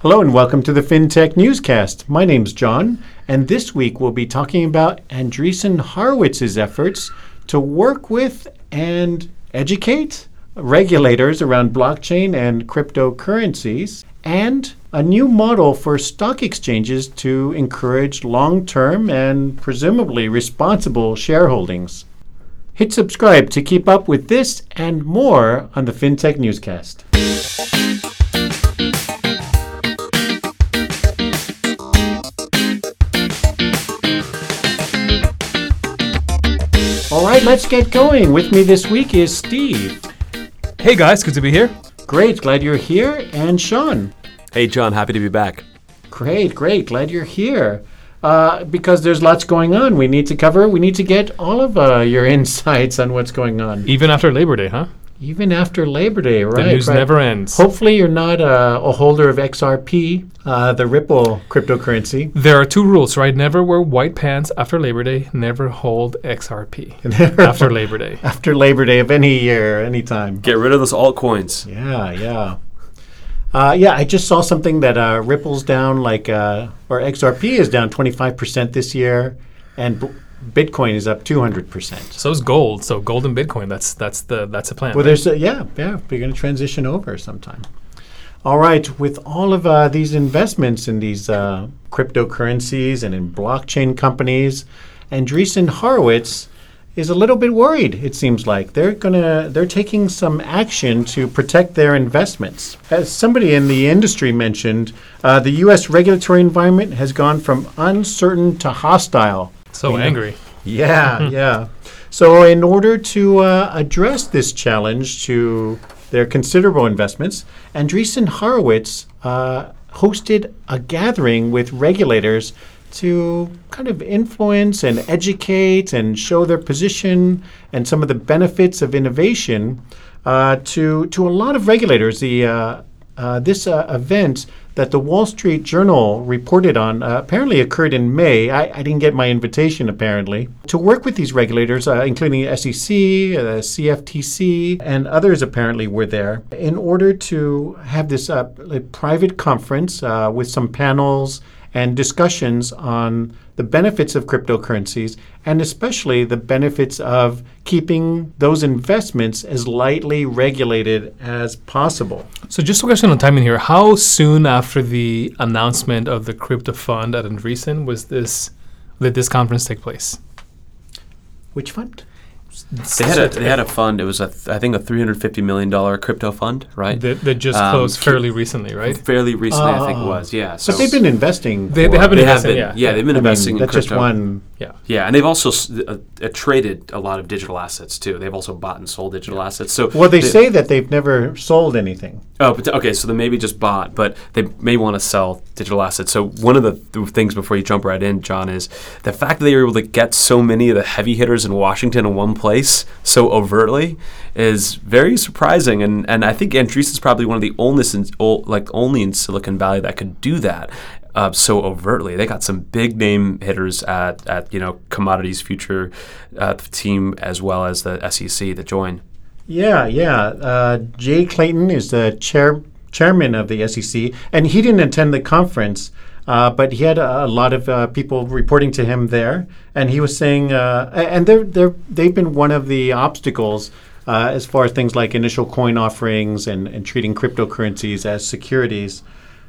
Hello and welcome to the FinTech Newscast. My name's John, and this week we'll be talking about Andreessen Horowitz's efforts to work with and educate regulators around blockchain and cryptocurrencies, and a new model for stock exchanges to encourage long-term and presumably responsible shareholdings. Hit subscribe to keep up with this and more on the FinTech Newscast. All right, let's get going. With me this week is Steve. Hey guys, good to be here. Great, glad you're here. And Sean. Hey John, happy to be back. Great, glad you're here. Because there's lots going on we need to cover. We need to get all of your insights on what's going on. Even after Labor Day, huh? Even after Labor Day, right? The news never ends. Hopefully you're not a holder of XRP, the Ripple cryptocurrency. There are two rules, right? Never wear white pants after Labor Day. Never hold XRP after Labor Day. After Labor Day of any year, any time. Get rid of those altcoins. Yeah. I just saw something that Ripple's down or XRP is down 25% this year, and Bitcoin is up 200%. So is gold. So gold and Bitcoin, that's the plan. Well, right? there's we're going to transition over sometime. All right, with all of these investments in these cryptocurrencies and in blockchain companies, Andreessen Horowitz is a little bit worried. It seems like they're taking some action to protect their investments. As somebody in the industry mentioned, the U.S. regulatory environment has gone from uncertain to hostile. So angry. Yeah. So in order to address this challenge to their considerable investments, Andreessen Horowitz hosted a gathering with regulators to kind of influence and educate and show their position and some of the benefits of innovation to a lot of regulators. This event that the Wall Street Journal reported on apparently occurred in May. I didn't get my invitation, apparently, to work with these regulators, including SEC, CFTC, and others apparently were there, in order to have this private conference with some panels and discussions on the benefits of cryptocurrencies, and especially the benefits of keeping those investments as lightly regulated as possible. So just a question on timing here. How soon after the announcement of the crypto fund at Andreessen did this conference take place? Which fund? They had a fund. It was I think a $350 million crypto fund, right? That just closed fairly recently, right? Fairly recently, I think it was. Yeah. But they've been investing. They have been investing. Yeah, they've been investing in that's crypto. Just one. Yeah, and they've also traded a lot of digital assets too. They've also bought and sold digital assets. So they say that they've never sold anything. Oh, but okay. So they maybe just bought, but they may want to sell digital assets. So one of the things before you jump right in, John, is the fact that they were able to get so many of the heavy hitters in Washington in one place so overtly is very surprising. And I think Andreessen's probably one of the only in Silicon Valley that could do that. So overtly, they got some big name hitters at Commodities Future team, as well as the SEC that joined. Yeah. Jay Clayton is the chairman of the SEC, and he didn't attend the conference, but he had a lot of people reporting to him there, and he was saying, and they've been one of the obstacles as far as things like initial coin offerings and treating cryptocurrencies as securities.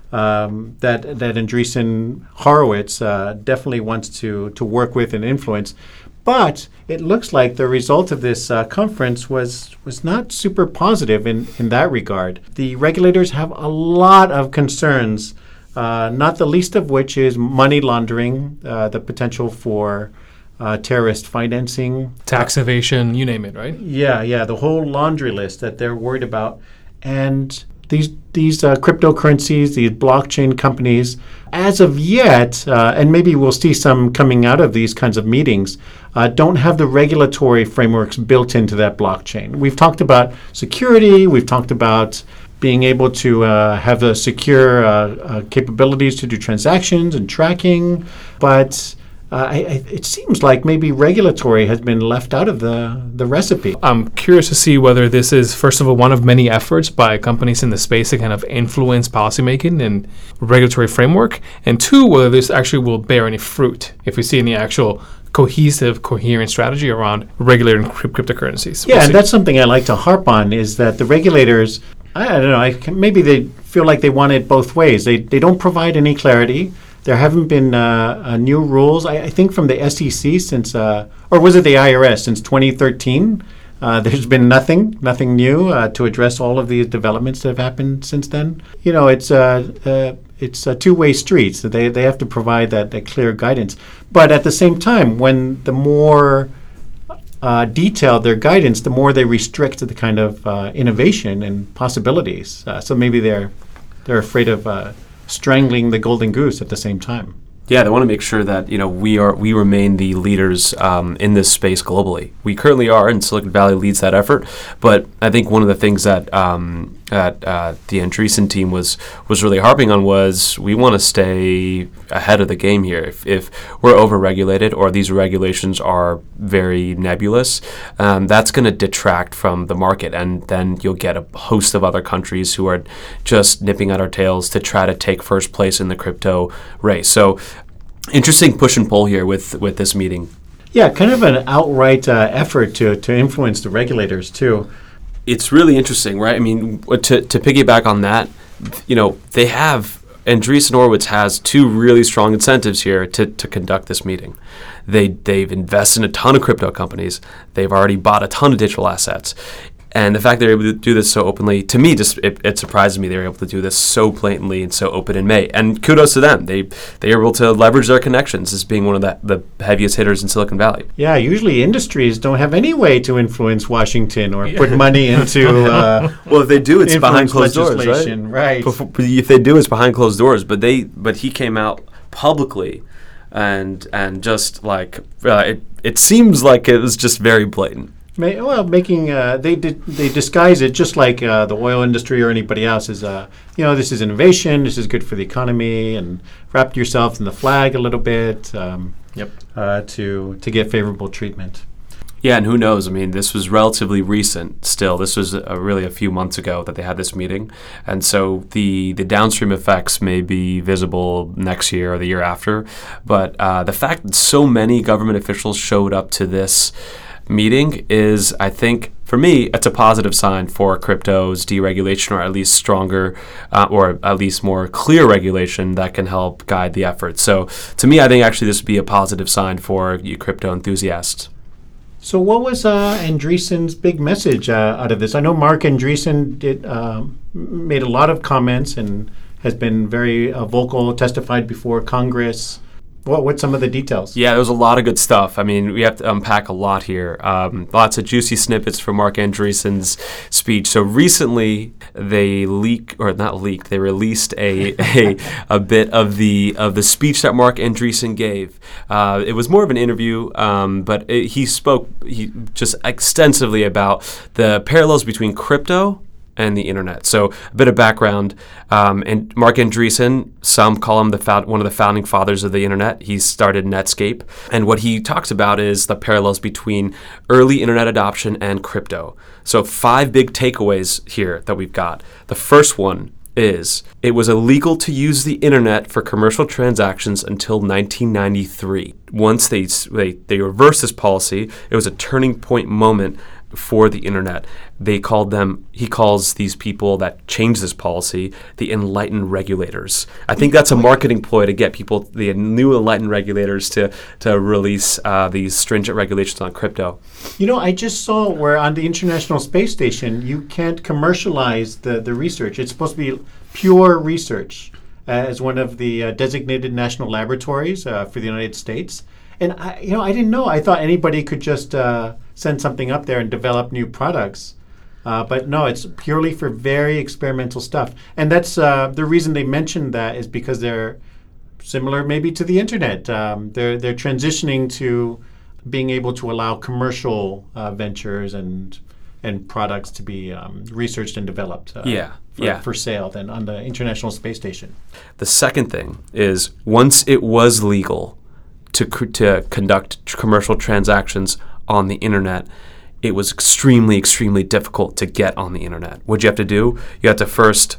That Andreessen Horowitz definitely wants to work with and influence. But it looks like the result of this conference was not super positive in that regard. The regulators have a lot of concerns, not the least of which is money laundering, the potential for terrorist financing. Tax evasion, you name it, right? Yeah, the whole laundry list that they're worried about. And these cryptocurrencies, these blockchain companies, as of yet, and maybe we'll see some coming out of these kinds of meetings, don't have the regulatory frameworks built into that blockchain. We've talked about security. We've talked about being able to have a secure capabilities to do transactions and tracking, but it seems like maybe regulatory has been left out of the recipe. I'm curious to see whether this is, first of all, one of many efforts by companies in the space to kind of influence policymaking and regulatory framework, and two, whether this actually will bear any fruit if we see any actual coherent strategy around regulating cryptocurrencies. Yeah, We'll and see. that's something I like to harp on is that the regulators, I don't know, maybe they feel like they want it both ways. They don't provide any clarity. There haven't been new rules, I think, from the SEC since, or was it the IRS, since 2013. There's been nothing new to address all of these developments that have happened since then. It's a two-way street, so they have to provide that clear guidance. But at the same time, when the more detailed their guidance, the more they restrict the kind of innovation and possibilities. So maybe they're afraid of strangling the golden goose at the same time. Yeah, they want to make sure that we remain the leaders in this space globally. We currently are, and Silicon Valley leads that effort. But I think one of the things that the Andreessen team was really harping on was we want to stay ahead of the game here. If we're over-regulated or these regulations are very nebulous, that's going to detract from the market, and then you'll get a host of other countries who are just nipping at our tails to try to take first place in the crypto race. So interesting push and pull here with this meeting. Yeah, kind of an outright effort to influence the regulators too. It's really interesting, right? I mean, to piggyback on that, they have, Andreessen Horowitz has two really strong incentives here to conduct this meeting. They've invested in a ton of crypto companies. They've already bought a ton of digital assets. And the fact they're able to do this so openly, to me, just it surprises me they were able to do this so blatantly and so open in May. And kudos to them. They are able to leverage their connections as being one of the heaviest hitters in Silicon Valley. Yeah, usually industries don't have any way to influence Washington or put money into Well, if they do, it's behind closed doors, right? legislation, right? If they do, it's behind closed doors. But he came out publicly, and just like it seems like it was just very blatant. Making they disguise it just like the oil industry or anybody else is this is innovation, this is good for the economy, and wrap yourself in the flag a little bit to get favorable treatment. Yeah, and who knows? I mean, this was relatively recent still. This was really a few months ago that they had this meeting. And so the downstream effects may be visible next year or the year after. But the fact that so many government officials showed up to this meeting is, I think, for me, it's a positive sign for crypto's deregulation, or at least stronger or at least more clear regulation that can help guide the effort. So to me, I think actually this would be a positive sign for you crypto enthusiasts. So what was Andreessen's big message out of this? I know Marc Andreessen made a lot of comments and has been very vocal, testified before Congress. What's some of the details? Yeah, there was a lot of good stuff. I mean, we have to unpack a lot here. Lots of juicy snippets from Marc Andreessen's speech. So recently, they released a bit of the speech that Marc Andreessen gave. It was more of an interview, but he spoke just extensively about the parallels between crypto and the internet. So a bit of background. And Marc Andreessen, some call him one of the founding fathers of the internet. He started Netscape. And what he talks about is the parallels between early internet adoption and crypto. So 5 big takeaways here that we've got. The first one is it was illegal to use the internet for commercial transactions until 1993. Once they reversed this policy, it was a turning point moment for the internet. He calls these people that changed this policy the enlightened regulators. I think that's a marketing ploy to get people, the new enlightened regulators, to release these stringent regulations on crypto. I just saw where on the International Space Station, you can't commercialize the research. It's supposed to be pure research as one of the designated national laboratories for the United States. And I didn't know. I thought anybody could just send something up there and develop new products. But no, it's purely for very experimental stuff. And that's the reason they mentioned that is because they're similar maybe to the internet. They're transitioning to being able to allow commercial ventures and products to be researched and developed for sale then on the International Space Station. The second thing is once it was legal to conduct commercial transactions on the internet, it was extremely, extremely difficult to get on the internet. What'd you have to do? You had to first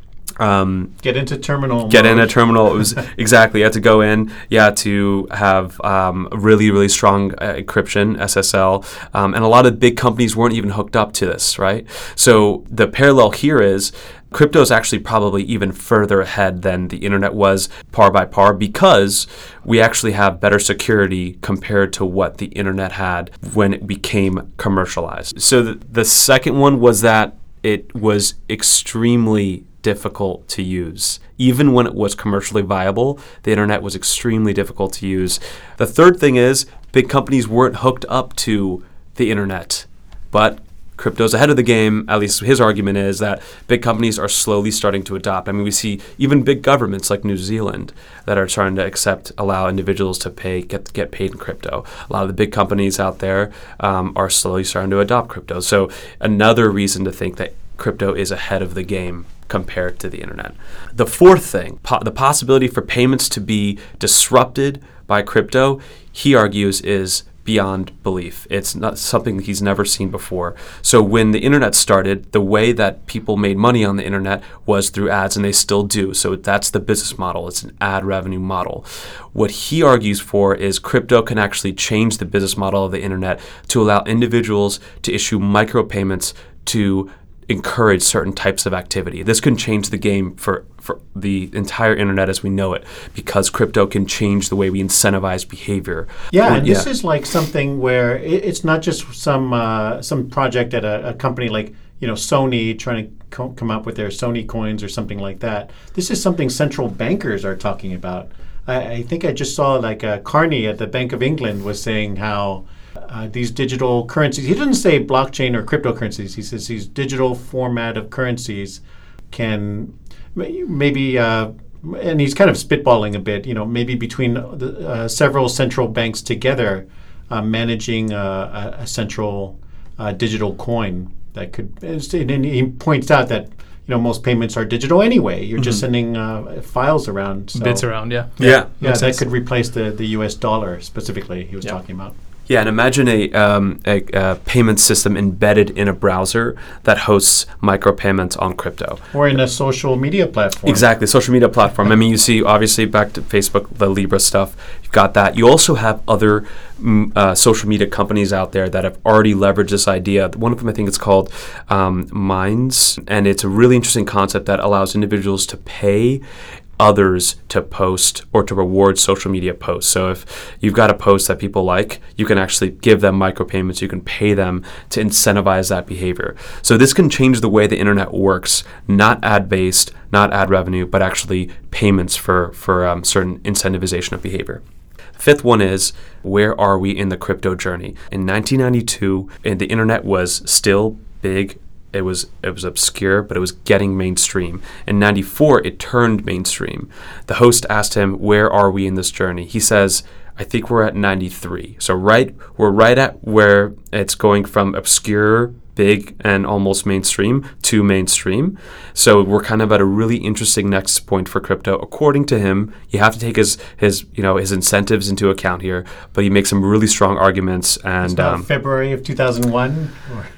get into terminal. Get in a terminal. It was exactly. You had to go in. You had to have really, really strong encryption, SSL, and a lot of big companies weren't even hooked up to this, right? So the parallel here is crypto is actually probably even further ahead than the internet was par by par, because we actually have better security compared to what the internet had when it became commercialized. So the second one was that it was extremely difficult to use. Even when it was commercially viable, the internet was extremely difficult to use. The third thing is big companies weren't hooked up to the internet, but crypto's ahead of the game. At least his argument is that big companies are slowly starting to adopt. I mean, we see even big governments like New Zealand that are trying to allow individuals to get paid in crypto. A lot of the big companies out there are slowly starting to adopt crypto. So another reason to think that crypto is ahead of the game compared to the internet. The fourth thing, the possibility for payments to be disrupted by crypto, he argues, is beyond belief. It's not something he's never seen before. So when the internet started, the way that people made money on the internet was through ads, and they still do. So that's the business model. It's an ad revenue model. What he argues for is crypto can actually change the business model of the internet to allow individuals to issue micropayments to encourage certain types of activity. This can change the game for the entire internet as we know it, because crypto can change the way we incentivize behavior. Yeah, and this is like something where it's not just some project at a company like Sony trying to come up with their Sony coins or something like that. This is something central bankers are talking about. I think I just saw Carney at the Bank of England was saying how these digital currencies, he doesn't say blockchain or cryptocurrencies, he says these digital format of currencies can maybe, and he's kind of spitballing a bit, maybe between several central banks together managing a central digital coin that could, and he points out that most payments are digital anyway. You're just sending files around. So bits around, yeah. Yeah, that could replace the US dollar specifically he was talking about. Yeah, and imagine a payment system embedded in a browser that hosts micropayments on crypto. Or in a social media platform. Exactly, social media platform. I mean, you see, obviously, back to Facebook, the Libra stuff, you've got that. You also have other social media companies out there that have already leveraged this idea. One of them, I think it's called Minds, and it's a really interesting concept that allows individuals to pay others to post or to reward social media posts. So if you've got a post that people like, you can actually give them micropayments. You can pay them to incentivize that behavior. So this can change the way the internet works, not ad-based, not ad revenue, but actually payments for certain incentivization of behavior. The fifth one is, where are we in the crypto journey? In 1992, the internet was still big. It was obscure, but it was getting mainstream. In 94, it turned mainstream. The host asked him, where are we in this journey? He says, I think we're at 93. So we're right at where it's going from obscure, big, and almost mainstream to mainstream. So we're kind of at a really interesting next point for crypto. According to him, you have to take his incentives into account here, but he makes some really strong arguments. And it's not February of 2001?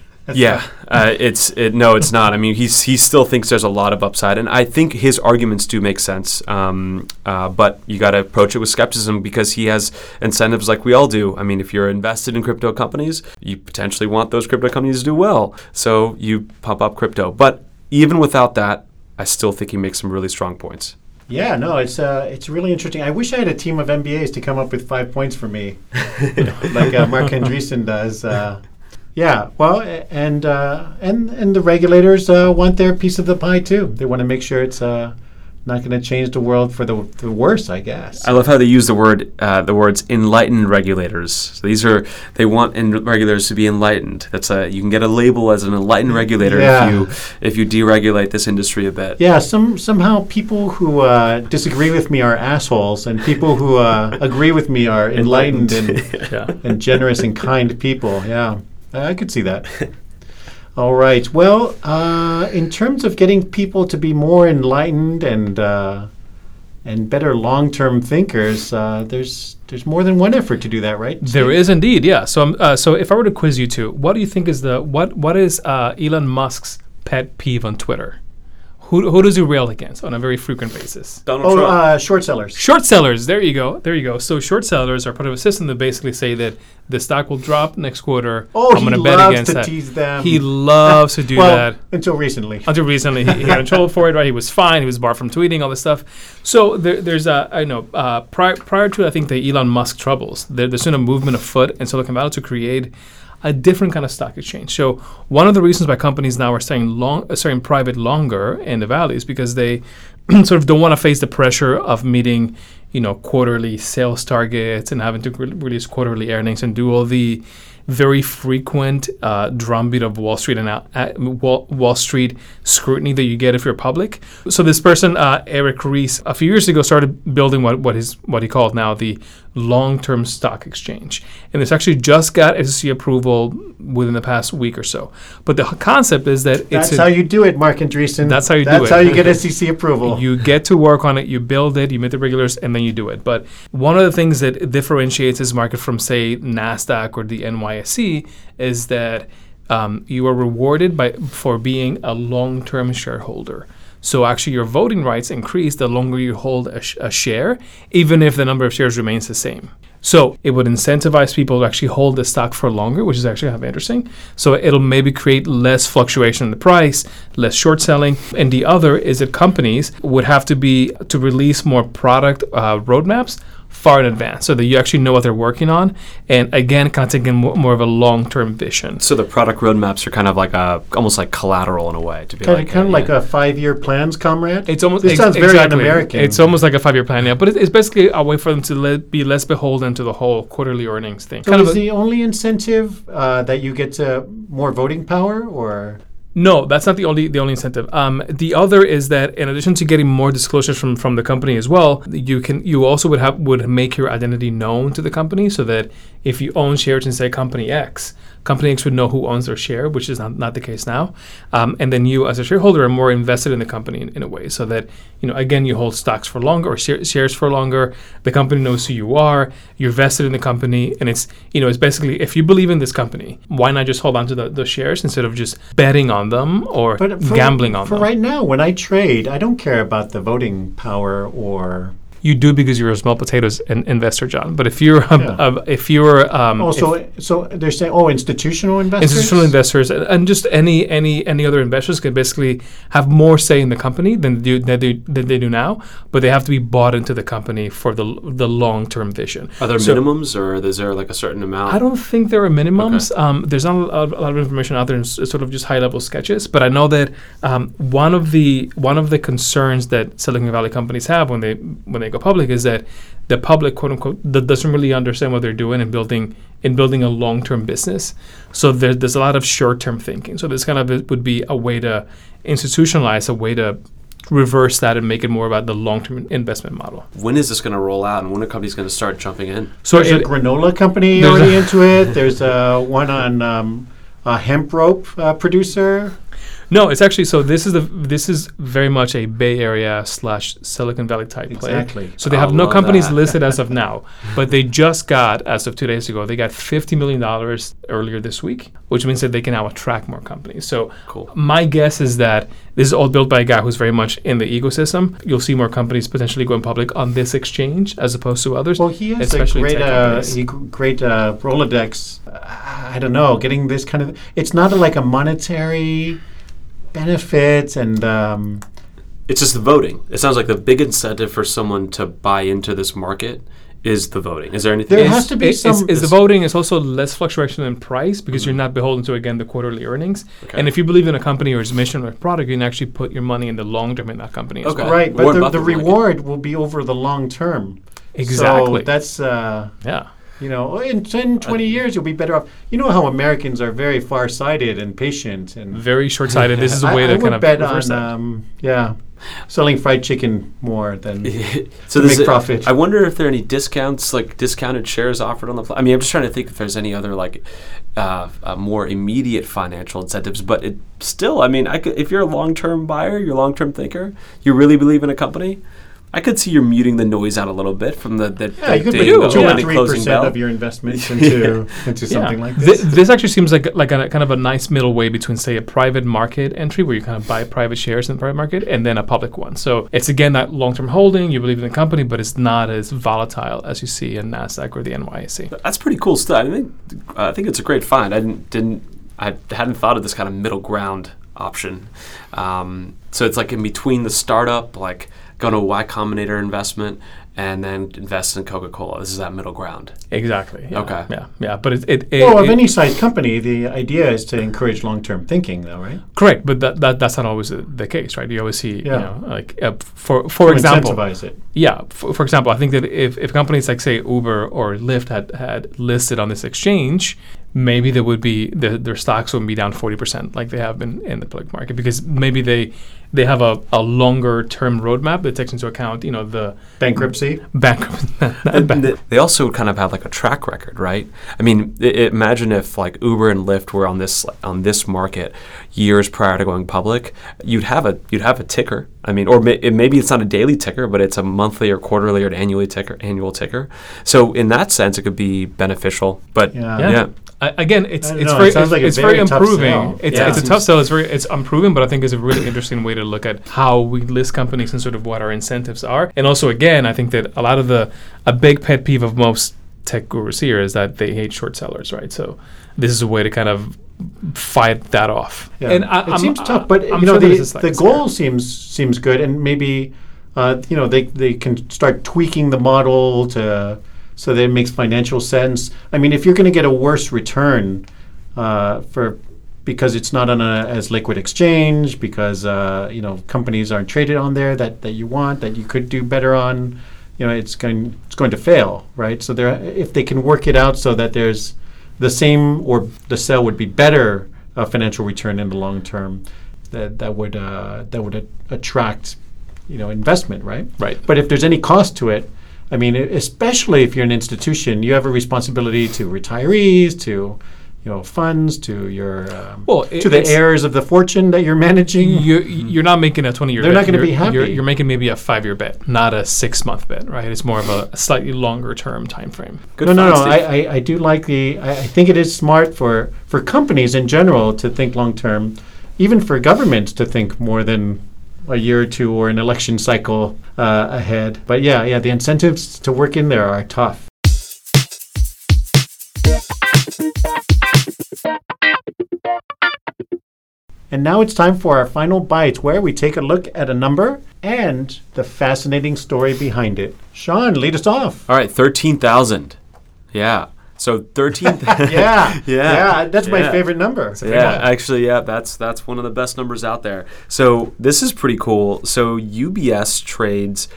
It's not. I mean, he still thinks there's a lot of upside, and I think his arguments do make sense. But you got to approach it with skepticism, because he has incentives like we all do. I mean, if you're invested in crypto companies, you potentially want those crypto companies to do well, so you pump up crypto. But even without that, I still think he makes some really strong points. Yeah, no, it's really interesting. I wish I had a team of MBAs to come up with 5 points for me, like Mark Andreessen does. Yeah, well, and the regulators want their piece of the pie too. They want to make sure it's not going to change the world for the worse, I guess. I love how they use the words enlightened regulators. So they want regulators to be enlightened. You can get a label as an enlightened regulator if you deregulate this industry a bit. Yeah, somehow people who disagree with me are assholes, and people who agree with me are enlightened and generous and kind people. Yeah. I could see that. All right. Well, in terms of getting people to be more enlightened and and better long-term thinkers, there's more than one effort to do that, right? There is indeed, yeah. So if I were to quiz you two, what do you think is what is Elon Musk's pet peeve on Twitter? Who does he rail against on a very frequent basis? Donald Trump. Short sellers. Short sellers. There you go. So short sellers are part of a system that basically say that the stock will drop next quarter. I'm going to bet against that. Tease them. He loves to do that. Until recently. Until recently, he got in trouble for it. Right? He was fine. He was barred from tweeting all this stuff. So there's prior to I think the Elon Musk troubles, there's been a movement afoot in Silicon Valley to create a different kind of stock exchange. So one of the reasons why companies now are staying private longer in the valley is because they sort of don't want to face the pressure of meeting, quarterly sales targets and having to release quarterly earnings and do all the very frequent drumbeat of Wall Street and Wall Street scrutiny that you get if you're public. So this person, Eric Ries, a few years ago started building what he called now the long-term stock exchange, and it's actually just got SEC approval within the past week or so. But the concept is that that's how you do it, Mark Andreessen. That's how you do it. That's how you get SEC approval. You get to work on it, you build it, you meet the regulars, and then you do it. But one of the things that differentiates this market from, say, NASDAQ or the NYSE is that you are rewarded for being a long-term shareholder. So actually your voting rights increase the longer you hold a share, even if the number of shares remains the same. So it would incentivize people to actually hold the stock for longer, which is actually kind of interesting. So it'll maybe create less fluctuation in the price, less short selling. And the other is that companies would have to release more product roadmaps far in advance so that you actually know what they're working on. And again, kind of taking more of a long-term vision. So the product roadmaps are kind of like almost like collateral in a way. To be kind of like a 5-year plans, comrade? It's almost, this sounds very un-American. It's almost like a 5-year plan, yeah. But it's basically a way for them to be less beholden to the whole quarterly earnings thing. So is the only incentive that you get more voting power, or...? No, that's not the only incentive. The other is that in addition to getting more disclosures from the company as well, you also would make your identity known to the company, so that if you own shares in, say, Company X would know who owns their share, which is not the case now. And then you, as a shareholder, are more invested in the company in a way, so that again, you hold stocks for longer or shares for longer. The company knows who you are. You're vested in the company, and it's basically, if you believe in this company, why not just hold on to the shares instead of just betting on them or gambling on them? For right now, when I trade, I don't care about the voting power or. You do because you're a small potatoes investor, John. But if you're so they're saying institutional investors, and just any other investors can basically have more say in the company than they do now. But they have to be bought into the company for the long-term vision. Are there minimums, or is there like a certain amount? I don't think there are minimums. Okay. There's not a lot of information out there in sort of just high-level sketches. But I know that one of the concerns that Silicon Valley companies have when they go public is that the public, quote unquote, doesn't really understand what they're doing in building a long-term business. So there's a lot of short-term thinking. So this kind of would be a way to institutionalize, a way to reverse that and make it more about the long-term investment model. When is this going to roll out, and when are companies going to start jumping in? So there's a granola company already into it. There's one on a hemp rope producer. No, it's actually, so this is very much a Bay Area / Silicon Valley type play. Exactly. So they have no companies listed as of now, but they just got, as of 2 days ago, they got $50 million earlier this week, which means that they can now attract more companies. So cool. My guess is that this is all built by a guy who's very much in the ecosystem. You'll see more companies potentially going public on this exchange as opposed to others. Well, he has a great Rolodex. I don't know, getting this kind of, it's not like a monetary benefits and it's just the voting. It sounds like the big incentive for someone to buy into this market is the voting. Is there anything? There has to be some. Is the voting is also less fluctuation in price because you're not beholden to, again, the quarterly earnings. Okay. And if you believe in a company or its mission or product, you can actually put your money in the long term in that company as well. Right, but the reward will be over the long term. Exactly. So that's yeah. In 10, 20 years, you'll be better off. You know how Americans are very far-sighted and patient. And very short-sighted. This is a way to kind of reverse that. Selling fried chicken more than so to make profit. I wonder if there are any discounts, like discounted shares offered on the platform. I mean, I'm just trying to think if there's any other more immediate financial incentives. But it still, I mean, if you're a long-term buyer, you're a long-term thinker, you really believe in a company, I could see you're muting the noise out a little bit from the Yeah, you could ding, put the 2 or opening, closing 3% bell. of your investments into something like This, this. this actually seems like a kind of a nice middle way between, say, a private market entry where you kind of buy private shares in the private market and then a public one. So it's again that long-term holding. You believe in the company, but it's not as volatile as you see in Nasdaq or the NYSE. That's pretty cool stuff. I think it's a great find. I hadn't thought of this kind of middle ground option. So it's like in between the startup, like go to a Y Combinator investment and then invest in Coca-Cola. This is that middle ground. Exactly. Yeah. Okay. Yeah. But it Well, of any size company, the idea is to encourage long-term thinking, though, right? correct, but that's not always the case, right? You always see, Yeah. for To example, incentivize it. yeah, for example, I think that if companies like, say, Uber or Lyft had listed on this exchange, maybe there would be their stocks would be down 40% like they have been in the public market, because maybe they have a longer term roadmap that takes into account, the Bankruptcy. They also kind of have like a track record, right? I mean, imagine if like Uber and Lyft were on this market years prior to going public, you'd have a ticker. I mean, or maybe it's not a daily ticker, but it's a monthly or quarterly or annual ticker. So in that sense, it could be beneficial. But Yeah. Again, it's I don't know, very it sounds like a it's very very tough improving. sell. It's Yeah. a tough sell. It's improving, but I think it's a really interesting way to look at how we list companies and sort of what our incentives are. And also, again, I think that a big pet peeve of most tech gurus here is that they hate short sellers, right? So this is a way to kind of fight that off. Yeah. And It seems tough, but I'm you know, sure the this is like this goal seems good, and maybe they can start tweaking the model so that it makes financial sense. I mean, if you're going to get a worse return because it's not on as liquid exchange, because companies aren't traded on there that you want, that you could do better on, it's going to fail, right? So if they can work it out so that there's the same or the sell would be better financial return in the long term, that would attract investment, right? Right. But if there's any cost to it, I mean, especially if you're an institution, you have a responsibility to retirees, to funds, to your to the heirs of the fortune that you're managing. You're not making a 20-year bet. They're not gonna be happy. You're making maybe a 5-year bet, not a 6-month bet, right? It's more of a slightly longer term time frame. good No. find, Steve. I do like I think it is smart for companies in general to think long term, even for governments to think more than a year or two or an election cycle ahead. But yeah, the incentives to work in there are tough. And now it's time for our final bite, where we take a look at a number and the fascinating story behind it. Sean, lead us off. All right, 13,000. Yeah. So 13,000. Yeah, that's my Yeah. favorite number. Actually, that's one of the best numbers out there. So this is pretty cool. So UBS trades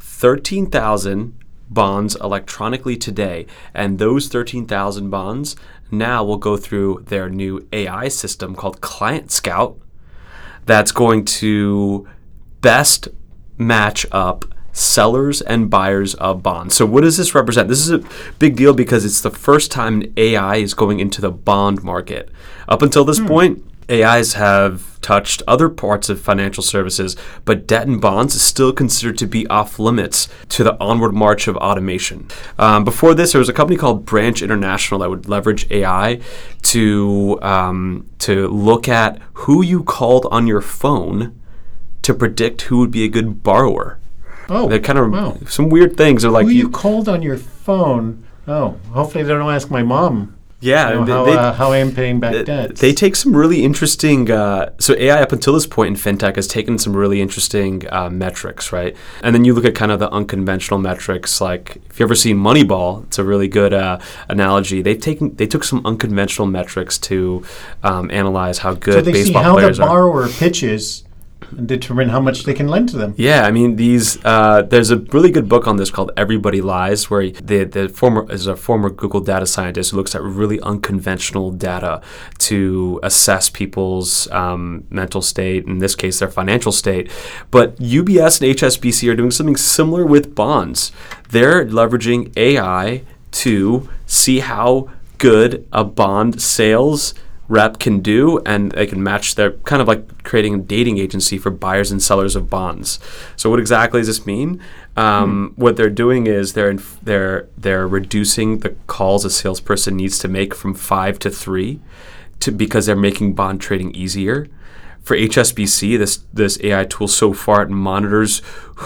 13,000 bonds electronically today, and those 13,000 bonds now will go through their new AI system called Client Scout that's going to best match up sellers and buyers of bonds. So what does this represent? This is a big deal because it's the first time AI is going into the bond market. Up until this point, AIs have touched other parts of financial services, but debt and bonds is still considered to be off limits to the onward march of automation. Before this, there was a company called Branch International that would leverage AI to look at who you called on your phone to predict who would be a good borrower. Oh, They're kind of wow. some weird things. Are like Who you called on your phone? Oh, hopefully they don't ask my mom. yeah, How I am paying back debts. They take some really interesting. So AI up until this point in fintech has taken some really interesting metrics, right? And then you look at kind of the unconventional metrics. Like if you ever seen Moneyball, it's a really good analogy. They took some unconventional metrics to analyze how good so they see baseball how the players are. borrower pitches and determine how much they can lend to them. Yeah, I mean there's a really good book on this called Everybody Lies, where the former Google data scientist who looks at really unconventional data to assess people's mental state, in this case their financial state. But UBS and HSBC are doing something similar with bonds. They're leveraging AI to see how good a bond sales rep can do, and they can match their kind of like creating a dating agency for buyers and sellers of bonds. So what exactly does this mean? What they're doing is they're reducing the calls a salesperson needs to make from 5 to 3 because they're making bond trading easier. For HSBC, this AI tool so far, it monitors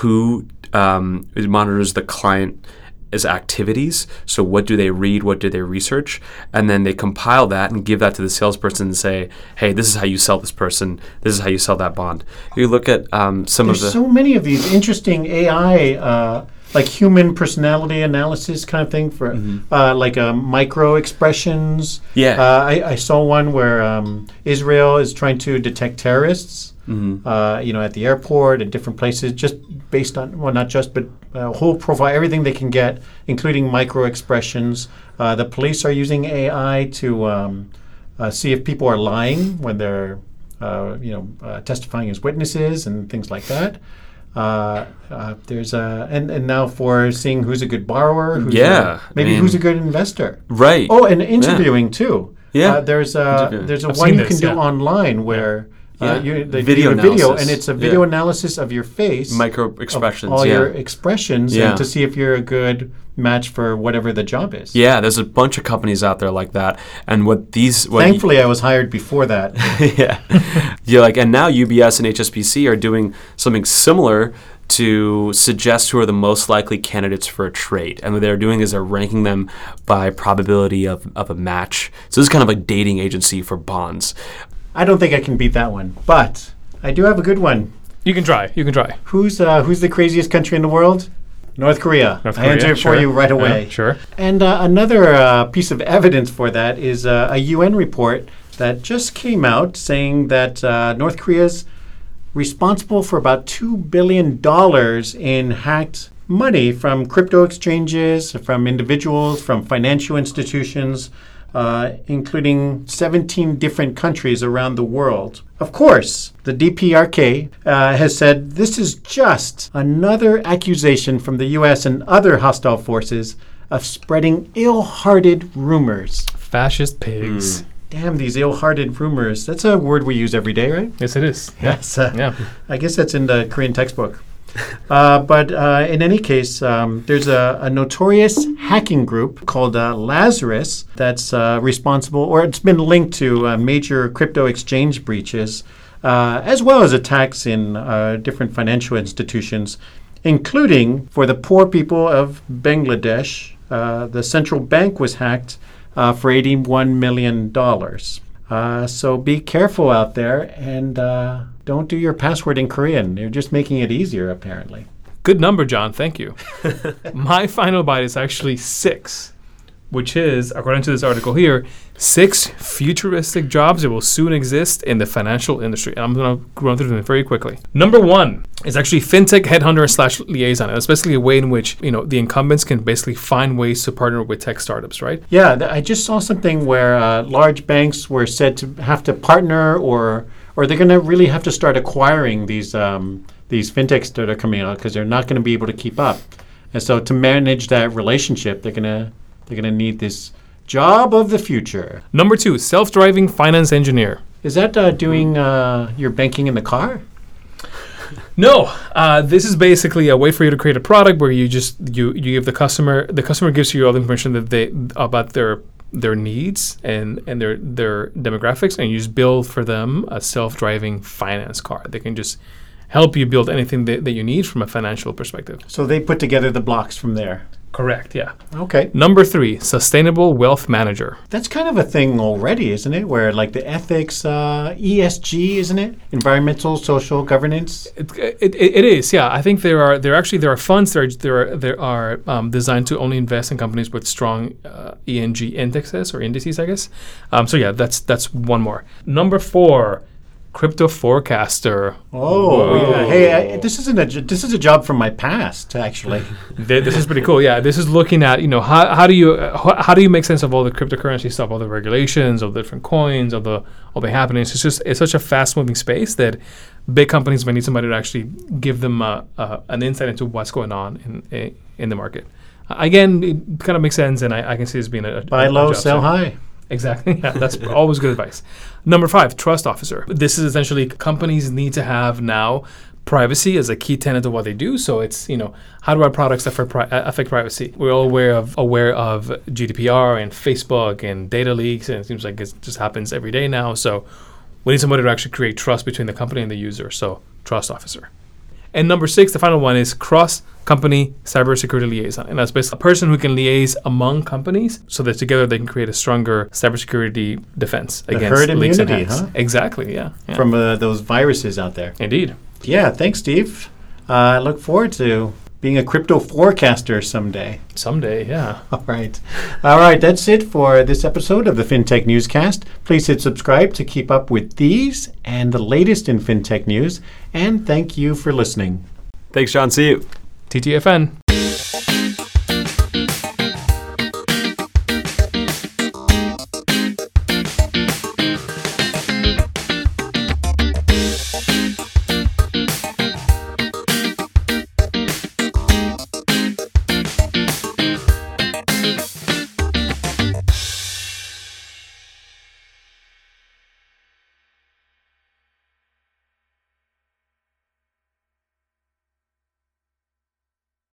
the client's activities. So what do they read? What do they research? And then they compile that and give that to the salesperson and say, hey, this is how you sell this person. This is how you sell that bond. You look at There's so many of these interesting AI, like human personality analysis kind of thing for like micro expressions. Yeah. I saw one where Israel is trying to detect terrorists, at the airport and different places, just based on, well, not just, but whole profile, everything they can get, including micro expressions. The police are using AI to see if people are lying when they're, testifying as witnesses and things like that. There's and now for seeing who's a good borrower, who's a good investor, right? Oh, and interviewing too. Yeah, there's a I've one seen you can this, do online where they video do a video, analysis. and it's a video analysis of your face, Micro expressions, all your expressions, Yeah. and to see if you're a good match for whatever the job is. Yeah, there's a bunch of companies out there like that, and Thankfully, I was hired before that. And now UBS and HSBC are doing something similar to suggest who are the most likely candidates for a trade. And what they're doing is they're ranking them by probability of a match. So this is kind of a dating agency for bonds. I don't think I can beat that one, but I do have a good one. You can try. Who's the craziest country in the world? North Korea. I answered it for you right away. Yeah, sure. And another piece of evidence for that is a UN report that just came out saying that North Korea's responsible for about $2 billion in hacked money from crypto exchanges, from individuals, from financial institutions, including 17 different countries around the world. Of course, the DPRK has said this is just another accusation from the U.S. and other hostile forces of spreading ill-hearted rumors. Fascist pigs. Damn, these ill-hearted rumors. That's a word we use every day, right? Yes, it is. Yes. Yeah. I guess that's in the Korean textbook. But in any case, there's a notorious hacking group called Lazarus that's responsible, or it's been linked to major crypto exchange breaches, as well as attacks in different financial institutions, including for the poor people of Bangladesh. The central bank was hacked for $81 million. So be careful out there and don't do your password in Korean. You're just making it easier, apparently. Good number, John. Thank you. My final bite is actually 6, which is, according to this article here, 6 futuristic jobs that will soon exist in the financial industry. And I'm going to run through them very quickly. Number 1 is actually fintech headhunter / liaison. And it's basically a way in which, the incumbents can basically find ways to partner with tech startups, right? Yeah, I just saw something where large banks were said to have to partner or they're going to really have to start acquiring these fintechs that are coming out because they're not going to be able to keep up. And so to manage that relationship, they're going to need this job of the future. Number 2, self-driving finance engineer. Is that doing your banking in the car? No, this is basically a way for you to create a product where you give the customer gives you all the information about their needs and their demographics, and you just build for them a self-driving finance car. They can just help you build anything that you need from a financial perspective. So they put together the blocks from there. Correct, yeah. Okay. Number 3, sustainable wealth manager. That's kind of a thing already, isn't it? Where like the ethics, ESG, isn't it? Environmental, social governance. It is, yeah. I think there are funds that are designed to only invest in companies with strong ESG indexes or indices, I guess. So yeah, that's one more. Number 4. Crypto forecaster. Oh, yeah. Hey, this is a job from my past, actually. This is pretty cool. Yeah, this is looking at how do you make sense of all the cryptocurrency stuff, all the regulations, all the different coins, all the happenings. It's such a fast moving space that big companies might need somebody to actually give them an insight into what's going on in the market. Again, it kind of makes sense, and I can see this being a buy low, job sell high. Exactly. Yeah, that's always good advice. Number 5, trust officer. This is essentially companies need to have now privacy as a key tenet of what they do. So it's, how do our products affect privacy? We're all aware of GDPR and Facebook and data leaks, and it seems like it just happens every day now. So we need somebody to actually create trust between the company and the user. So trust officer. And number 6, the final one, is cross-company cybersecurity liaison. And that's basically a person who can liaise among companies so that together they can create a stronger cybersecurity defense against herd leaks and immunity, hacks. huh? Exactly, yeah. From those viruses out there. Indeed. Yeah, thanks, Steve. I look forward to being a crypto forecaster someday. Someday, yeah. All right. That's it for this episode of the FinTech Newscast. Please hit subscribe to keep up with these and the latest in FinTech news. And thank you for listening. Thanks, John. See you. TTFN.